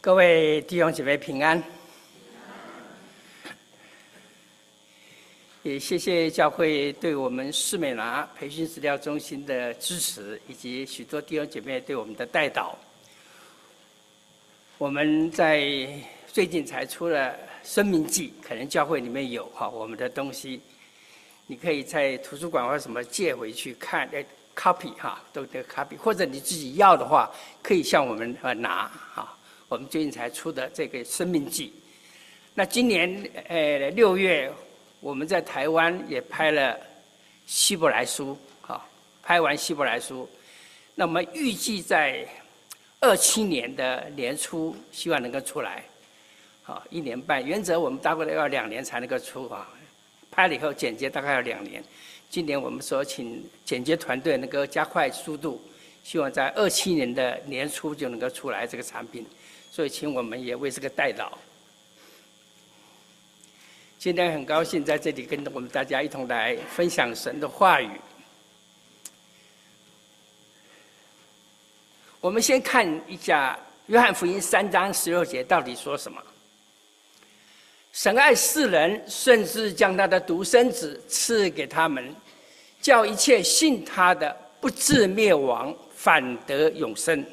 各位弟兄姐妹平安，也谢谢教会对我们士美拿培训资料中心的支持，以及许多弟兄姐妹对我们的代祷。我们在最近才出了《生命记》，可能教会里面有我们的东西，你可以在图书馆或什么借回去看，copy 都得 copy， 或者你自己要的话，可以向我们拿我们最近才出的这个《生命记》。那今年6月，我们在台湾也拍了希伯来书，拍完希伯来书，那我们预计在27年的年初，希望能够出来，1年半，原则我们大概要2年才能够出拍了以后剪接大概要2年。今年我们说请剪接团队能够加快速度，希望在27年的年初就能够出来这个产品。所以请我们也为这个代祷。今天很高兴在这里跟我们大家一同来分享神的话语。我们先看一下约翰福音3章16节到底说什么。神爱世人，甚至将他的独生子赐给他们，叫一切信他的不至灭亡，反得永生。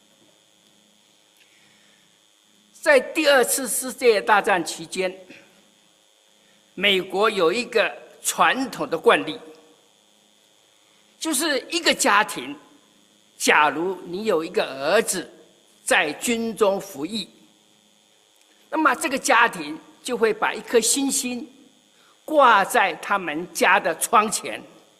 在第2次世界大战期间，美国有一个传统的惯例，就是一个家庭，假如你有一个儿子在军中服役，那么这个家庭就会把一颗星星挂在他们家的窗前。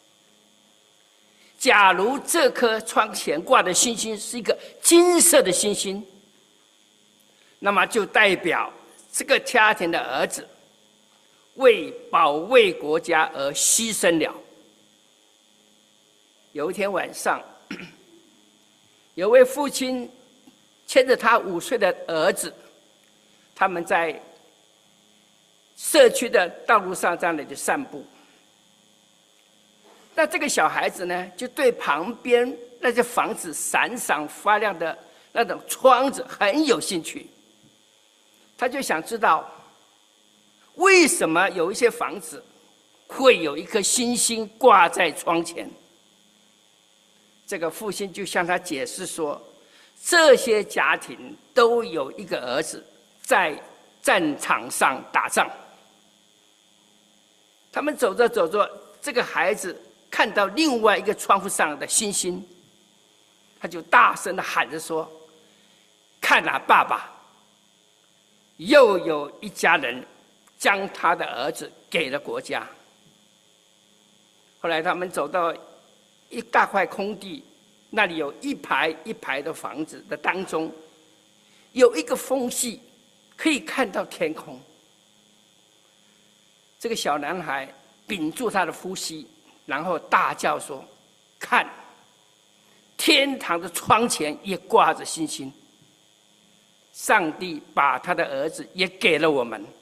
假如这颗窗前挂的星星是一个金色的星星，那么就代表这个家庭的儿子为保卫国家而牺牲了。有一天晚上，有位父亲牵着他5岁的儿子，他们在社区的道路上这样的散步。那这个小孩子呢，就对旁边那些房子闪闪发亮的那种窗子很有兴趣。他就想知道，为什么有一些房子会有一颗星星挂在窗前？这个父亲就向他解释说，这些家庭都有一个儿子在战场上打仗。他们走着走着，这个孩子看到另外一个窗户上的星星，他就大声地喊着说：“看啊，爸爸！又有一家人将他的儿子给了国家。”后来他们走到一大块空地，那里有一排一排的房子的当中，有一个缝隙可以看到天空。这个小男孩屏住他的呼吸，然后大叫说：“看，天堂的窗前也挂着星星。上帝把他的儿子也给了我们。”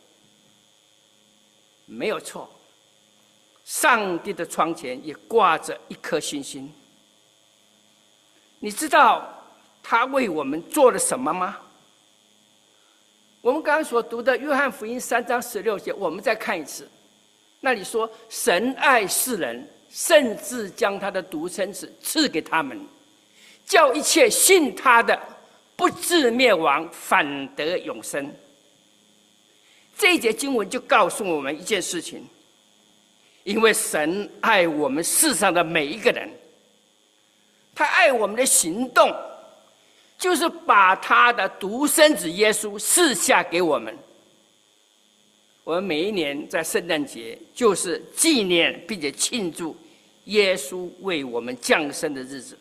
没有错，上帝的窗前也挂着一颗星星。你知道他为我们做了什么吗？我们刚刚所读的约翰福音3章16节，我们再看一次。那里说，神爱世人，甚至将他的独生子赐给他们，叫一切信他的不至灭亡，反得永生。这一节经文就告诉我们一件事情，因为神爱我们世上的每一个人，他爱我们的行动就是把他的独生子耶稣赐下给我们。我们每一年在圣诞节就是纪念并且庆祝耶稣为我们降生的日子。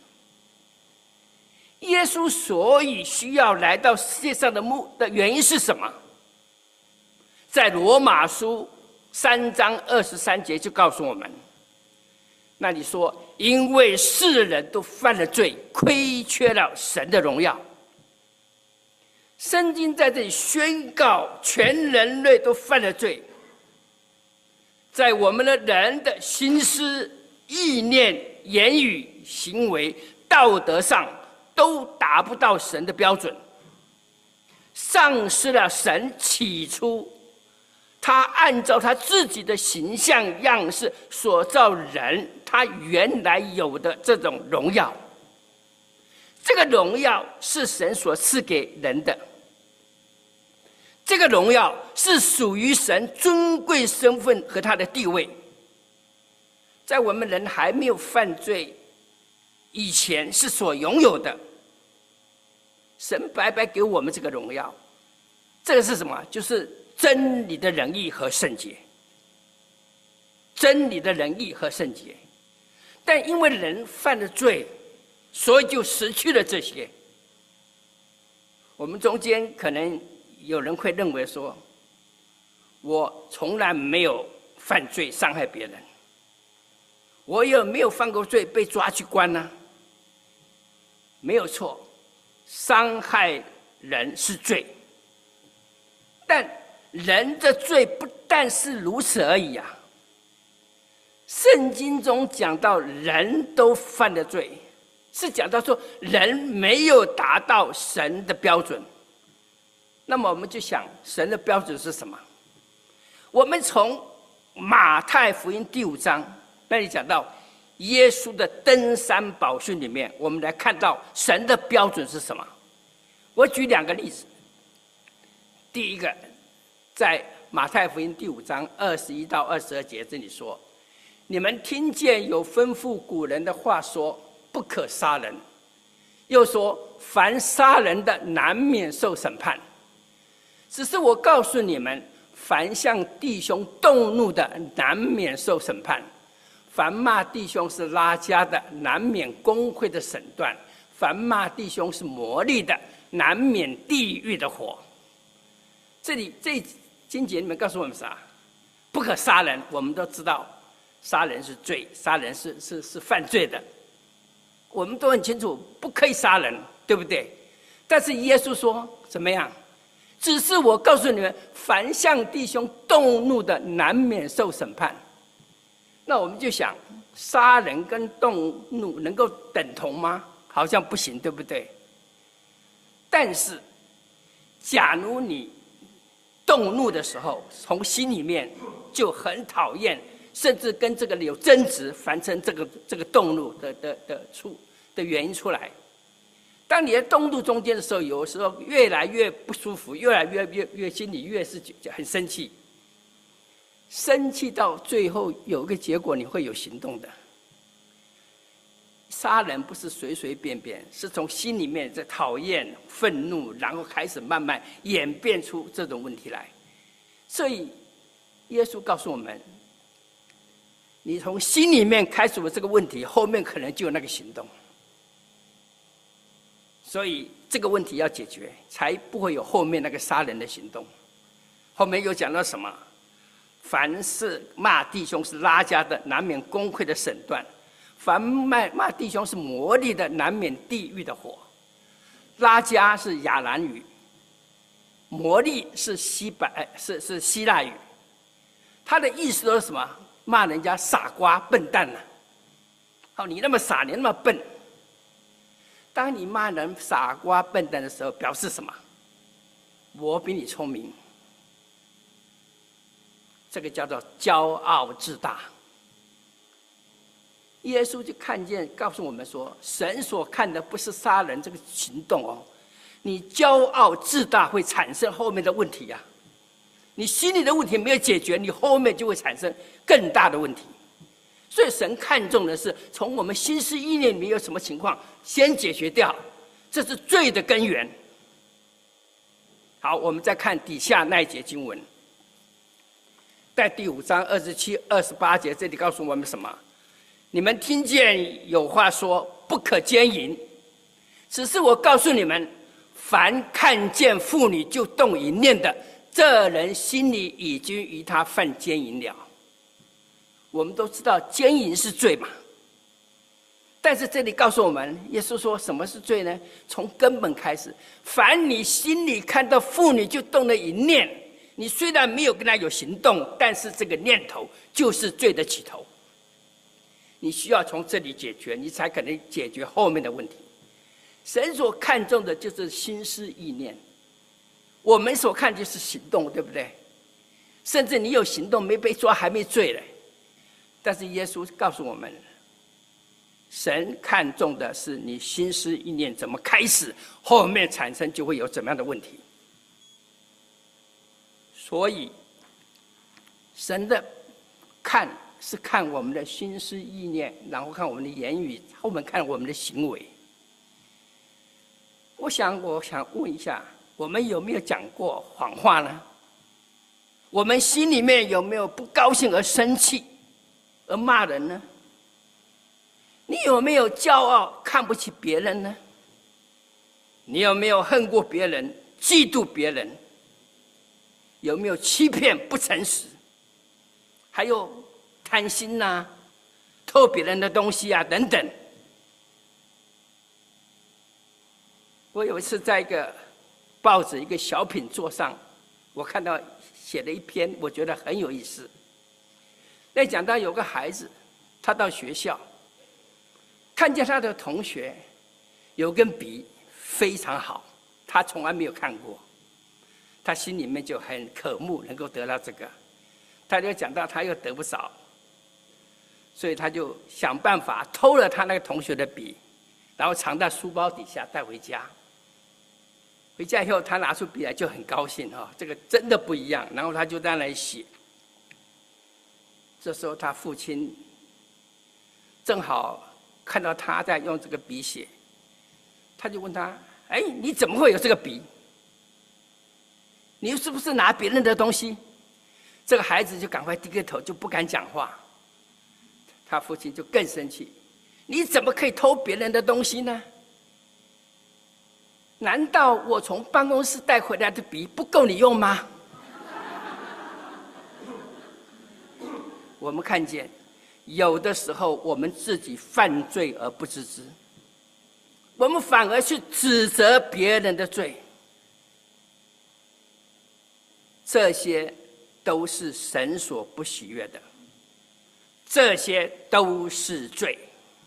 耶稣所以需要来到世界上的原因是什么？在罗马书3章23节就告诉我们，那里说，因为世人都犯了罪，亏缺了神的荣耀。圣经在这里宣告，全人类都犯了罪，在我们的人的心思、意念、言语、行为、道德上都达不到神的标准。 丧失了神起初他按照他自己的形象样式所造人他原来有的这种荣耀。这个荣耀是神所赐给人的，这个荣耀是属于神尊贵身份和他的地位。在我们人还没有犯罪以前是所拥有的，神白白给我们这个荣耀。这个是什么？就是真理的仁义和圣洁。真理的仁义和圣洁，但因为人犯了罪，所以就失去了这些。我们中间可能有人会认为说，我从来没有犯罪伤害别人，我也没有犯过罪被抓去关呢？没有错，伤害人是罪，但人的罪不但是如此而已啊。圣经中讲到人都犯了罪，是讲到说人没有达到神的标准。那么我们就想，神的标准是什么？我们从马太福音第5章那里讲到耶稣的登山宝训里面，我们来看到神的标准是什么。我举2个例子。第一个，在马太福音第5章21到22节这里说，你们听见有吩咐古人的话说，不可杀人，又说凡杀人的难免受审判。只是我告诉你们，凡向弟兄动怒的难免受审判，凡骂弟兄是拉加的难免公会的审断，凡骂弟兄是魔力的难免地狱的火。这经节里面告诉我们啥？不可杀人。我们都知道杀人是罪，杀人是犯罪的，我们都很清楚不可以杀人，对不对？但是耶稣说怎么样？只是我告诉你们，凡向弟兄动怒的难免受审判。那我们就想，杀人跟动怒能够等同吗？好像不行，对不对？但是假如你动怒的时候，从心里面就很讨厌，甚至跟这个有争执，反成这个动怒的原因出来。当你在动怒中间的时候，有时候越来越不舒服，越来越心里越是很生气，生气到最后有一个结果，你会有行动的。杀人不是随随便便，是从心里面在讨厌、愤怒，然后开始慢慢演变出这种问题来。所以耶稣告诉我们，你从心里面开始了这个问题，后面可能就有那个行动。所以这个问题要解决，才不会有后面那个杀人的行动。后面又讲到什么？凡是骂弟兄是拉加的，难免公会的审断；凡骂弟兄是魔力的，难免地狱的火。拉加是亚兰语，魔力是希腊语，它的意思都是什么？骂人家傻瓜、笨蛋呢、啊？你那么傻，你那么笨。当你骂人傻瓜笨蛋的时候，表示什么？我比你聪明。这个叫做骄傲自大。耶稣就看见，告诉我们说，神所看的不是杀人这个行动哦，你骄傲自大会产生后面的问题啊。你心里的问题没有解决，你后面就会产生更大的问题。所以神看重的是从我们心思意念里面有什么情况先解决掉，这是罪的根源。好，我们再看底下那一节经文，在第5章27、28节，这里告诉我们什么？你们听见有话说不可奸淫，只是我告诉你们，凡看见妇女就动淫念的，这人心里已经与他犯奸淫了。我们都知道奸淫是罪嘛，但是这里告诉我们，耶稣说什么是罪呢？从根本开始，凡你心里看到妇女就动了淫念，你虽然没有跟他有行动，但是这个念头就是罪的起头。你需要从这里解决，你才可能解决后面的问题。神所看重的就是心思意念。 我们所看就是行动，对不对？甚至你有行动没被抓还没罪嘞，但是耶稣告诉我们，神看重的是你心思意念怎么开始，后面产生就会有怎么样的问题。所以神的看是看我们的心思意念，然后看我们的言语，后面看我们的行为。我想问一下，我们有没有讲过谎话呢？我们心里面有没有不高兴而生气而骂人呢？你有没有骄傲看不起别人呢？你有没有恨过别人嫉妒别人？有没有欺骗不诚实？还有贪心啊，偷别人的东西啊等等。我有一次在一个报纸一个小品座上，我看到写了一篇，我觉得很有意思。那讲到有个孩子，他到学校看见他的同学有根笔非常好，他从来没有看过，他心里面就很渴慕能够得到这个。他就讲到他又得不着，所以他就想办法偷了他那个同学的笔，然后藏在书包底下带回家。回家以后，他拿出笔来就很高兴哈，这个真的不一样。然后他就在那里写。这时候他父亲正好看到他在用这个笔写，他就问他：“哎，你怎么会有这个笔？你是不是拿别人的东西？”这个孩子就赶快低个头，就不敢讲话。他父亲就更生气：“你怎么可以偷别人的东西呢？难道我从办公室带回来的笔不够你用吗？”我们看见，有的时候我们自己犯罪而不自知，我们反而去指责别人的罪，这些都是神所不喜悦的，这些都是罪。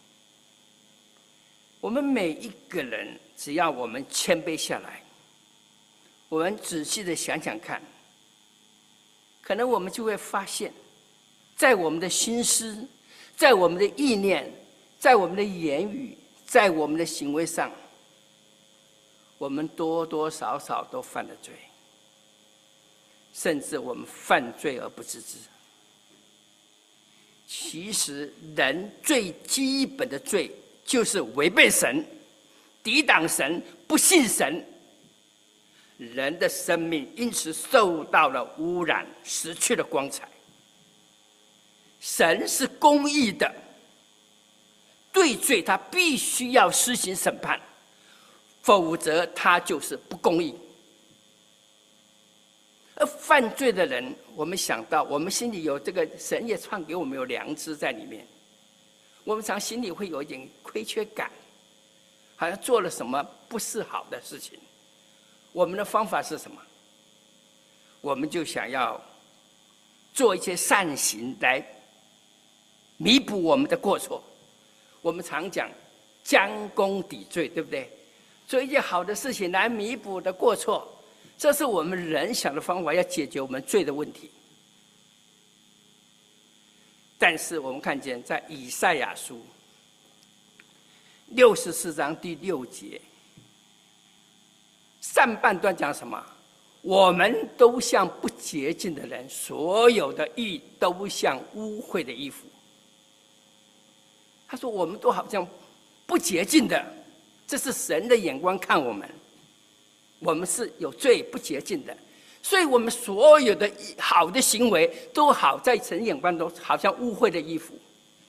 我们每一个人，只要我们谦卑下来，我们仔细的想想看，可能我们就会发现，在我们的心思，在我们的意念，在我们的言语，在我们的行为上，我们多多少少都犯了罪，甚至我们犯罪而不自知。其实人最基本的罪就是违背神、抵挡神、不信神，人的生命因此受到了污染，失去了光彩。神是公义的，对罪他必须要施行审判，否则他就是不公义。而犯罪的人，我们想到我们心里有这个神也创给我们有良知在里面，我们常心里会有一点亏缺感，好像做了什么不是好的事情。我们的方法是什么？我们就想要做一些善行来弥补我们的过错。我们常讲将功抵罪，对不对？做一件好的事情来弥补的过错，这是我们人想的方法，要解决我们罪的问题。但是我们看见在以赛亚书64章第6节，上半段讲什么？我们都像不洁净的人，所有的义都像污秽的衣服。他说我们都好像不洁净的，这是神的眼光看我们，我们是有罪不洁净的，所以我们所有的好的行为都好在神眼光中好像污秽的衣服。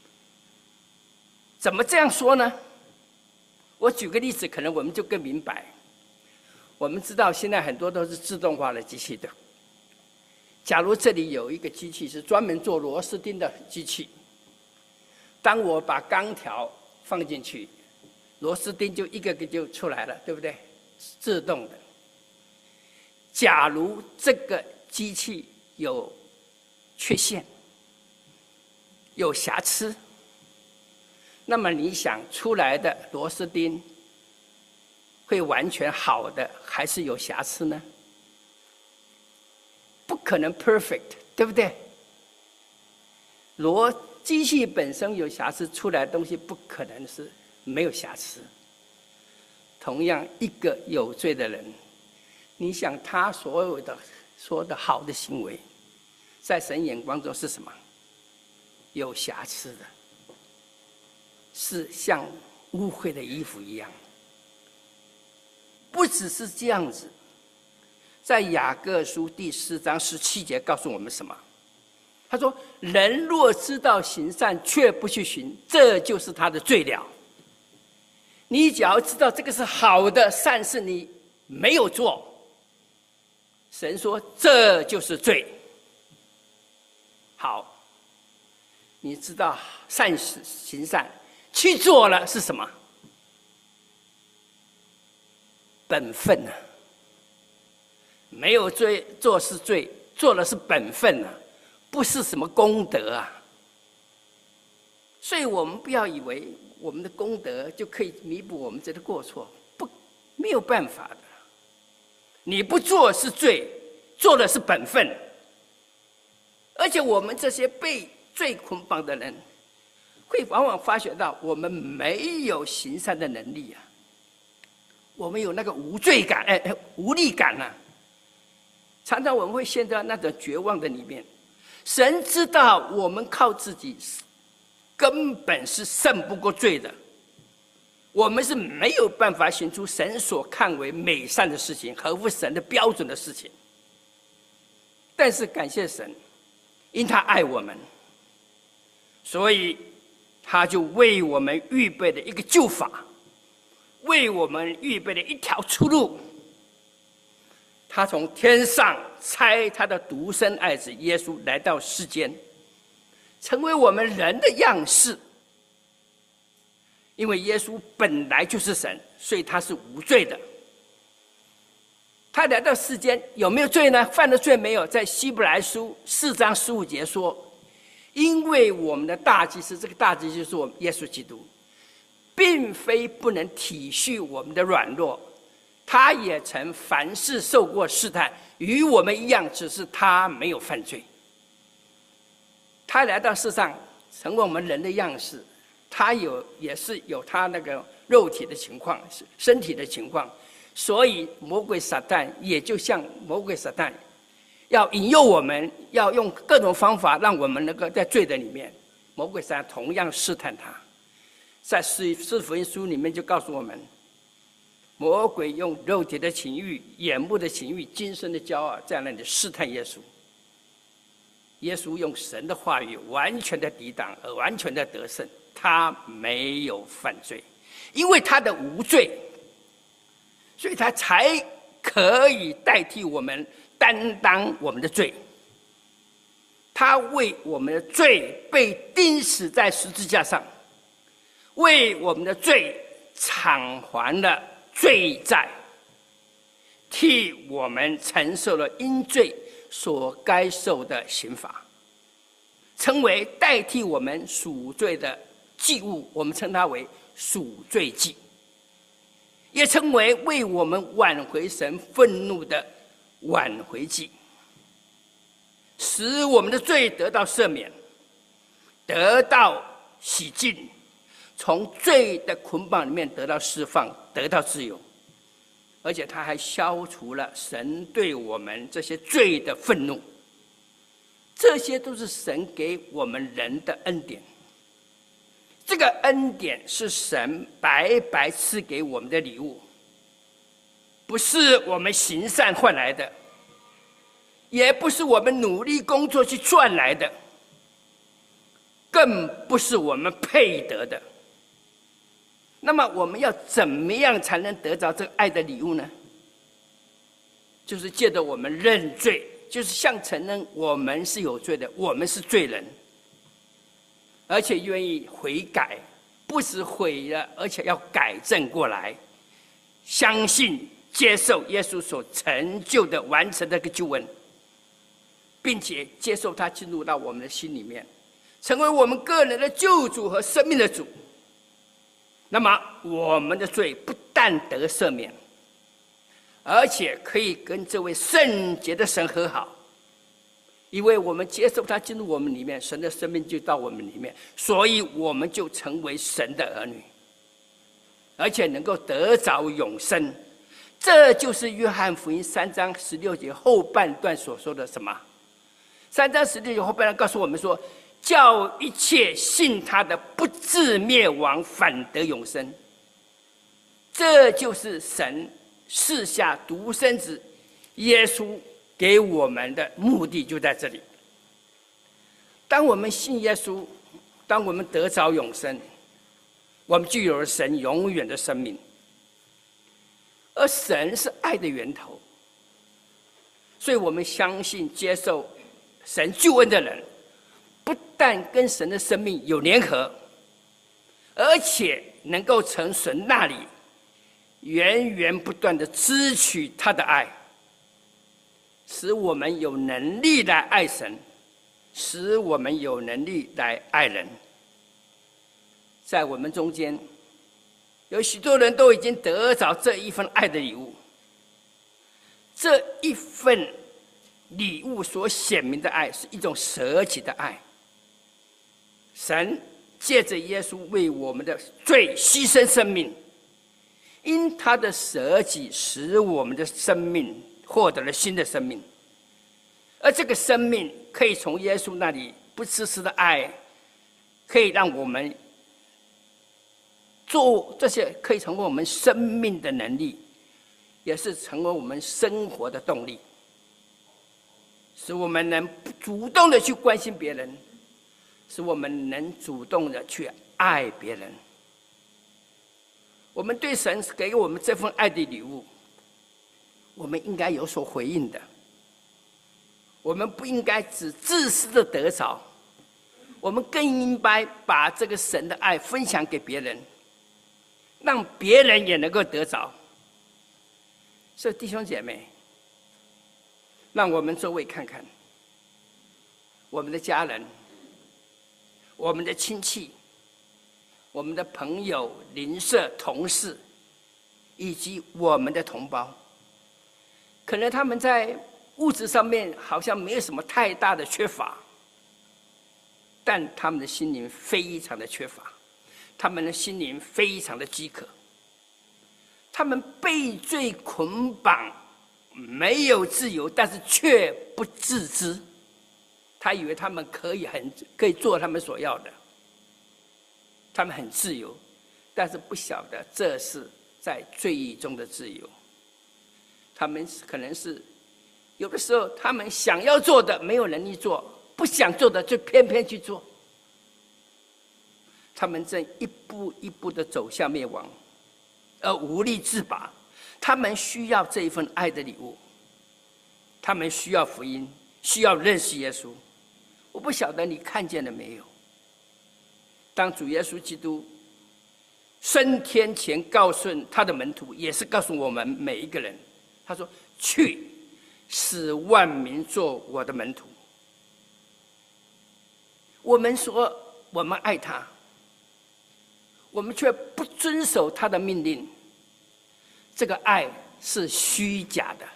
怎么这样说呢？我举个例子，可能我们就更明白。我们知道现在很多都是自动化的机器的，假如这里有一个机器是专门做螺丝钉的机器，当我把钢条放进去，螺丝钉就一个个就出来了，对不对？自动的。假如这个机器有缺陷、有瑕疵，那么你想出来的螺丝钉会完全好的，还是有瑕疵呢？ 可能 perfect， 对不对？机器本身有瑕疵，出来的东西不可能是没有瑕疵。同样，一个有罪的人，你想他所有的说的好的行为，在神眼光中是什么？有瑕疵的，是像污秽的衣服一样。不只是这样子，在雅各书第4章17节告诉我们什么？他说：“人若知道行善，却不去行，这就是他的罪了。”你只要知道这个是好的善事，你没有做，神说这就是罪。好，你知道善事行善去做了是什么？本分啊，没有罪做是罪，做的是本分啊，不是什么功德啊。所以我们不要以为我们的功德就可以弥补我们这个过错，没有办法的。你不做是罪，做的是本分。而且我们这些被罪捆绑的人，会往往发觉到我们没有行善的能力啊。我们有那个无罪感，无力感啊。常常我们会陷在那种绝望的里面。神知道我们靠自己根本是胜不过罪的，我们是没有办法行出神所看为美善的事情，合乎神的标准的事情。但是感谢神，因他爱我们，所以他就为我们预备了一个救法，为我们预备了一条出路。他从天上差他的独生爱子耶稣来到世间，成为我们人的样式。因为耶稣本来就是神，所以他是无罪的。他来到世间有没有罪呢？犯了罪没有？在希伯来书4章15节说，因为我们的大祭司，这个大祭司就是我们耶稣基督，并非不能体恤我们的软弱，他也曾凡事受过试探，与我们一样，只是他没有犯罪。他来到世上成为我们人的样式，他也是有他那个肉体的情况，身体的情况，所以魔鬼撒旦也就像魔鬼撒旦，要引诱我们，要用各种方法让我们能够在罪的里面。魔鬼撒旦同样试探他，在四福音书里面就告诉我们，魔鬼用肉体的情欲、眼目的情欲、今生的骄傲，在那里试探耶稣。耶稣用神的话语完全的抵挡，而完全的得胜。他没有犯罪，因为他的无罪，所以他才可以代替我们担当我们的罪。他为我们的罪被钉死在十字架上，为我们的罪偿还了罪债，替我们承受了因罪所该受的刑罚，成为代替我们赎罪的祭物，我们称它为赎罪祭，也称为我们挽回神愤怒的挽回祭，使我们的罪得到赦免，得到洗净，从罪的捆绑里面得到释放，得到自由。而且他还消除了神对我们这些罪的愤怒，这些都是神给我们人的恩典。这个恩典是神白白赐给我们的礼物，不是我们行善换来的，也不是我们努力工作去赚来的，更不是我们配得的。那么我们要怎么样才能得着这个爱的礼物呢？就是借着我们认罪，就是向承认我们是有罪的，我们是罪人，而且愿意悔改，不只悔了，而且要改正过来，相信接受耶稣所成就的完成的一个救恩，并且接受他进入到我们的心里面，成为我们个人的救主和生命的主。那么我们的罪不但得赦免，而且可以跟这位圣洁的神和好， 因为我们接受他进入我们里面，神的生命就到我们里面，所以我们就成为神的儿女，而且能够得着永生。这就是约翰福音3章16节后半段所说的什么？3章16节后半段告诉我们说，叫一切信他的不至灭亡，反得永生。这就是神赐下独生子耶稣给我们的目的，就在这里。当我们信耶稣，当我们得着永生，我们就有了神永远的生命。而神是爱的源头，所以我们相信接受神救恩的人，不但跟神的生命有联合，而且能够从神那里源源不断的支取他的爱，使我们有能力来爱神，使我们有能力来爱人。在我们中间有许多人都已经得着这一份爱的礼物，这一份礼物所显明的爱是一种舍己的爱。神借着耶稣为我们的罪牺牲生命，因他的舍己使我们的生命获得了新的生命，而这个生命可以从耶稣那里不自私的爱，可以让我们做这些，可以成为我们生命的能力，也是成为我们生活的动力，使我们能主动的去关心别人，使我们能主动的去爱别人。我们对神给我们这份爱的礼物，我们应该有所回应的。我们不应该只自私的得着，我们更应该把这个神的爱分享给别人，让别人也能够得着。所以弟兄姐妹，让我们周围看看，我们的家人，我们的亲戚，我们的朋友、邻舍、同事，以及我们的同胞，可能他们在物质上面好像没有什么太大的缺乏，但他们的心灵非常的缺乏，他们的心灵非常的饥渴，他们被罪捆绑，没有自由，但是却不自知。他以为他们可以做他们所要的，他们很自由，但是不晓得这是在罪中的自由。他们可能是有的时候他们想要做的没有能力做，不想做的就偏偏去做，他们正一步一步的走向灭亡，而无力自拔。他们需要这一份爱的礼物，他们需要福音，需要认识耶稣。我不晓得你看见了没有，当主耶稣基督升天前告诉他的门徒，也是告诉我们每一个人，他说：去使万民做我的门徒。我们说我们爱他，我们却不遵守他的命令，这个爱是虚假的。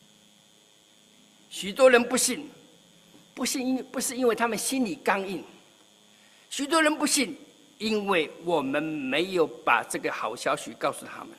许多人不信，不是因为他们心里刚硬，许多人不信，因为我们没有把这个好消息告诉他们。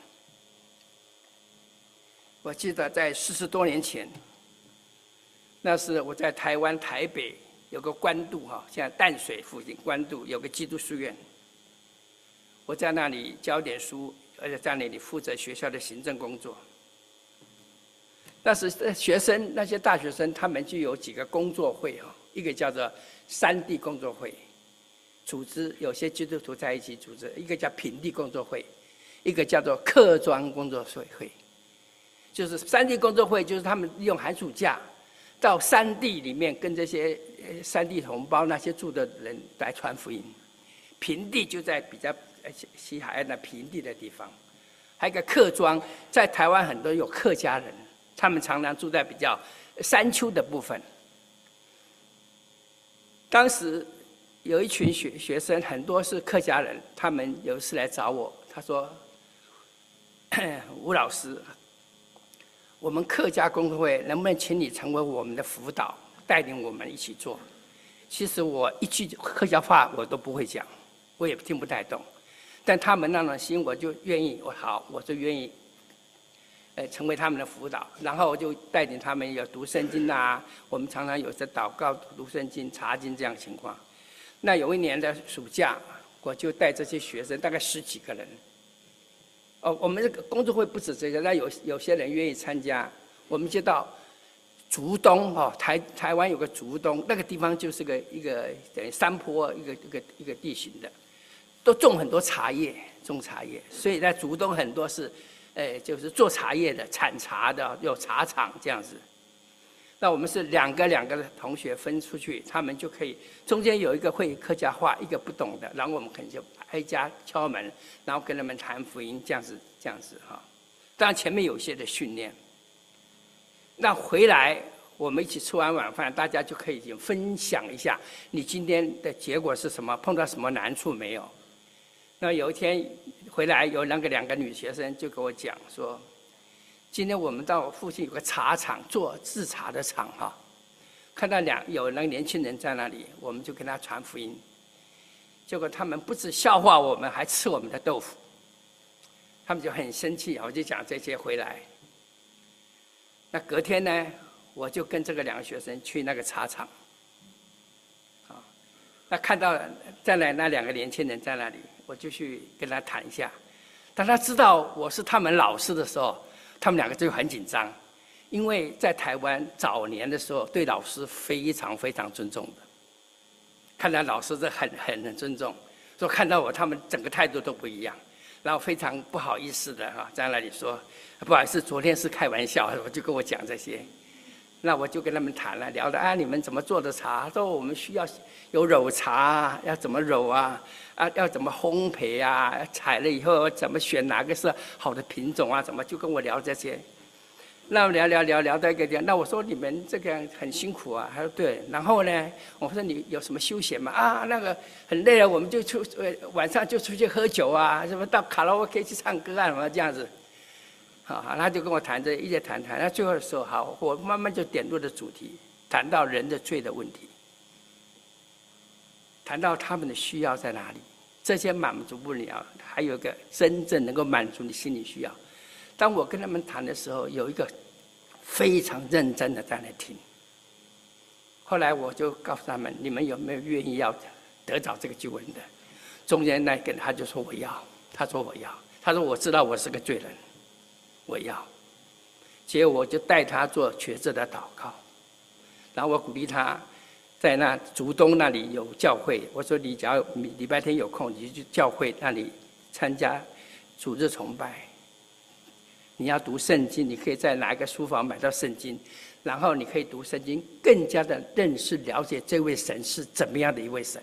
我记得在40多年前，那是我在台湾台北有个关渡现在淡水附近关渡有个基督书院，我在那里教点书，而且在那里负责学校的行政工作。那时学生，那些大学生，他们就有几个工作会一个叫做山地工作会，组织有些基督徒在一起组织；一个叫平地工作会，一个叫做客庄工作会。就是山地工作会，就是他们利用寒暑假到山地里面跟这些山地同胞那些住的人来传福音。平地就在比较西海岸的平地的地方，还有一个客庄，在台湾很多有客家人，他们常常住在比较山丘的部分。当时有一群学生，很多是客家人，他们有一次来找我，他说：吴老师，我们客家工作会能不能请你成为我们的辅导， 带领我们一起做。其实我一句客家话我都不会讲，我也听不太懂，但他们那种心，我就愿意，我就愿意，成为他们的辅导，然后就带领他们有读圣经啊，我们常常有在祷告、读圣经、查经这样的情况。那有一年的暑假，我就带这些学生，大概10几个人。我们这个工作会不止这个，那有些人愿意参加，我们就到竹东台湾有个竹东，那个地方就是一个等于山坡一个地形的，都种很多茶叶，所以在竹东很多是，就是做茶叶的、产茶的，有茶厂这样子。那我们是两个的同学分出去，他们就可以中间有一个会客家话，一个不懂的，然后我们可能就挨家敲门，然后跟他们谈福音，这样子哈。当然前面有一些的训练。那回来我们一起吃完晚饭，大家就可以分享一下你今天的结果是什么，碰到什么难处没有。那有一天回来，有两个女学生就跟我讲说，今天我们到附近有个茶厂做制茶的厂哈，看到有那个年轻人在那里，我们就跟他传福音。结果他们不止笑话我们，还吃我们的豆腐，他们就很生气。我就讲这些回来。那隔天呢，我就跟这个2个学生去那个茶厂，那看到在那2个年轻人在那里，我就去跟他谈一下。当他知道我是他们老师的时候，他们2个就很紧张，因为在台湾早年的时候，对老师非常非常尊重的，看到老师是很尊重，说看到我，他们整个态度都不一样，然后非常不好意思的在那里说。不好意思，昨天是开玩笑，我就跟我讲这些，那我就跟他们谈了，聊的你们怎么做的茶？说我们需要有揉茶，要怎么揉要怎么烘焙采了以后怎么选哪个是好的品种怎么就跟我聊这些。那聊到一个点，那我说你们这个很辛苦啊，他说对。然后呢，我说你有什么休闲吗？那个很累了，我们就晚上就出去喝酒什么到卡拉 OK 去唱歌什么这样子。好，他就跟我谈一直谈，那最后的时候，好，我慢慢就点入了主题，谈到人的罪的问题，谈到他们的需要在哪里，这些满足不了，还有一个真正能够满足你心理需要。当我跟他们谈的时候，有一个非常认真的在那听。后来我就告诉他们，你们有没有愿意要得着这个救恩的？中间那个他就说我要，他说我要，他说我知道我是个罪人。我要，结果我就带他做瘸子的祷告，然后我鼓励他，在那竹东那里有教会，我说你只要礼拜天有空，你就去教会那里参加主日崇拜。你要读圣经，你可以在哪一个书房买到圣经，然后你可以读圣经，更加的认识了解这位神是怎么样的一位神。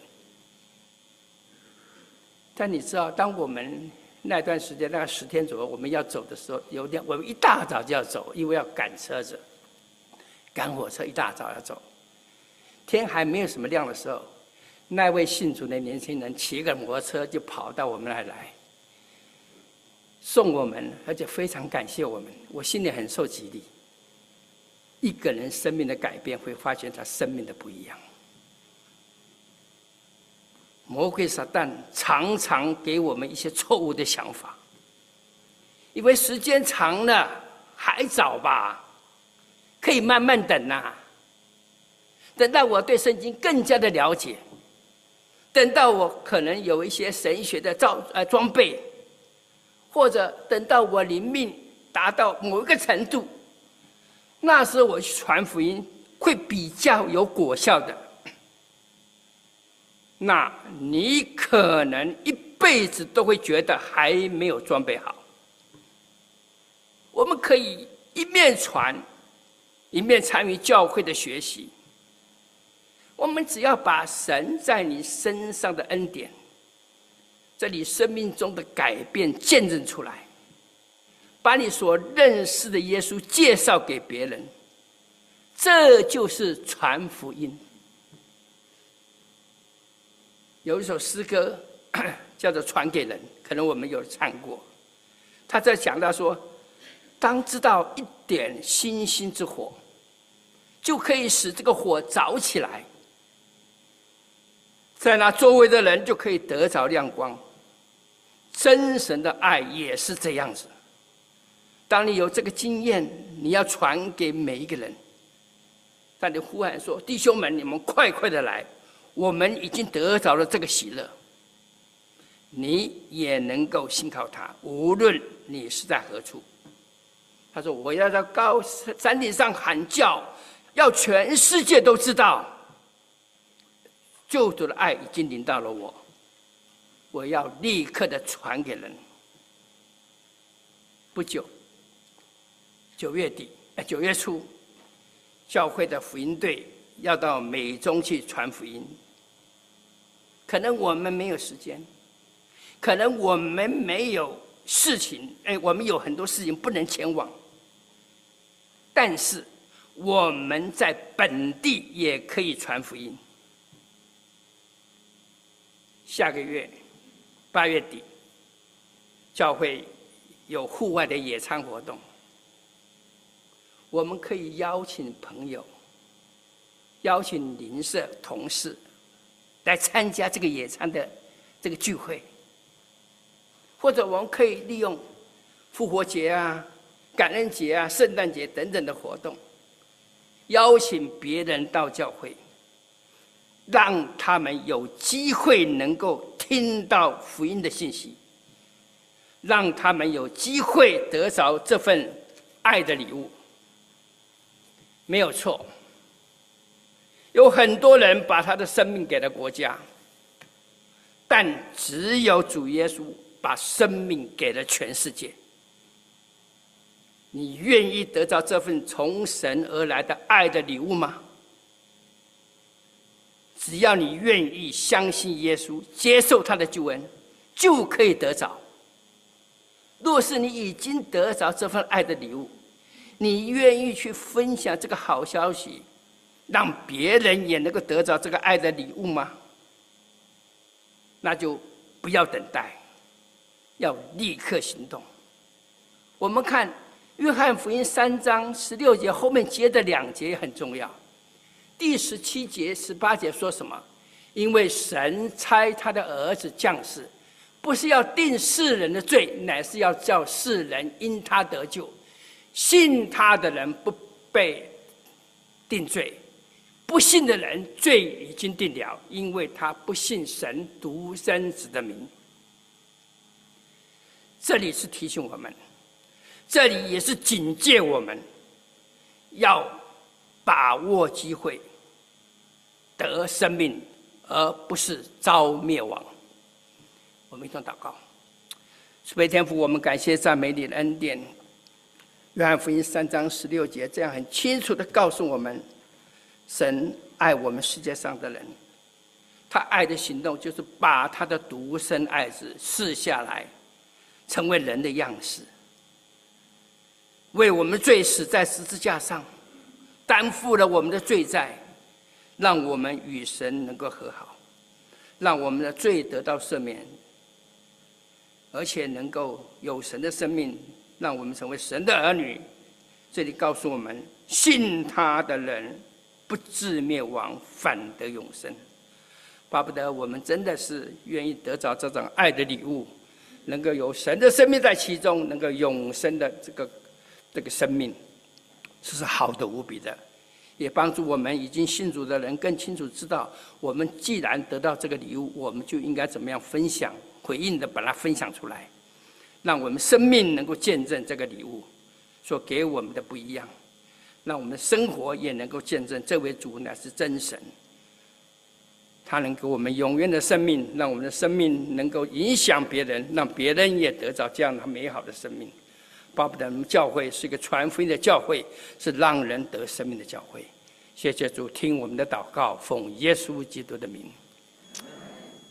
但你知道，当我们那段时间大概10天左右，我们要走的时候，有点我们一大早就要走，因为要赶车子，赶火车，一大早要走。天还没有什么亮的时候，那位信主的年轻人骑个摩托车就跑到我们那里来，送我们，而且非常感谢我们，我心里很受激励。一个人生命的改变，会发现他生命的不一样。魔鬼撒旦常常给我们一些错误的想法，以为时间长了还早吧，可以慢慢等等到我对圣经更加的了解，等到我可能有一些神学的装备，或者等到我灵命达到某一个程度，那时候我去传福音会比较有果效的。那你可能一辈子都会觉得还没有装备好。我们可以一面传，一面参与教会的学习。我们只要把神在你身上的恩典，在你生命中的改变见证出来，把你所认识的耶稣介绍给别人，这就是传福音。有一首诗歌叫做《传给人》，可能我们有唱过。他在讲到说，当知道一点星星之火就可以使这个火着起来，在那周围的人就可以得着亮光。真神的爱也是这样子。当你有这个经验，你要传给每一个人。当你呼喊说：“弟兄们，你们快快的来，我们已经得着了这个喜乐。”你也能够信靠他，无论你是在何处。他说：“我要在高山顶上喊叫，要全世界都知道，救主的爱已经临到了我。我要立刻的传给人。”不久，9月初，教会的福音队要到美中去传福音。可能我们没有时间，可能我们没有事情，我们有很多事情不能前往。但是我们在本地也可以传福音。下个月8月底，教会有户外的野餐活动，我们可以邀请朋友、邀请邻舍、同事来参加这个野餐的这个聚会，或者我们可以利用复活节啊、感恩节啊、圣诞节等等的活动，邀请别人到教会，让他们有机会能够听到福音的信息，让他们有机会得着这份爱的礼物。没有错，有很多人把他的生命给了国家，但只有主耶稣把生命给了全世界。你愿意得到这份从神而来的爱的礼物吗？只要你愿意相信耶稣，接受他的救恩，就可以得着。若是你已经得着这份爱的礼物，你愿意去分享这个好消息，让别人也能够得着这个爱的礼物吗？那就不要等待，要立刻行动。我们看约翰福音3章16节后面接的2节也很重要。第17节、18节说什么？因为神差他的儿子降世，不是要定世人的罪，乃是要叫世人因他得救。信他的人不被定罪，不信的人罪已经定了，因为他不信神独生子的名。这里是提醒我们，这里也是警戒我们，要把握机会，得生命，而不是遭灭亡。我们一同祷告。慈悲天父，我们感谢赞美你的恩典。约翰福音3章16节这样很清楚地告诉我们，神爱我们世界上的人，他爱的行动就是把他的独生爱子赐下来，成为人的样式，为我们罪死在十字架上，担负了我们的罪债，让我们与神能够和好，让我们的罪得到赦免，而且能够有神的生命，让我们成为神的儿女。这里告诉我们，信他的人不至灭亡，反得永生。巴不得我们真的是愿意得着这种爱的礼物，能够有神的生命在其中，能够永生的这个生命，这是好的无比的，也帮助我们已经信主的人更清楚知道，我们既然得到这个礼物，我们就应该怎么样分享，回应的把它分享出来，让我们生命能够见证这个礼物所给我们的不一样，让我们的生活也能够见证这位主乃是真神，他能给我们永远的生命，让我们的生命能够影响别人，让别人也得到这样的美好的生命。巴不得我们教会是一个传福音的教会，是让人得生命的教会。谢谢主，听我们的祷告，奉耶稣基督的名。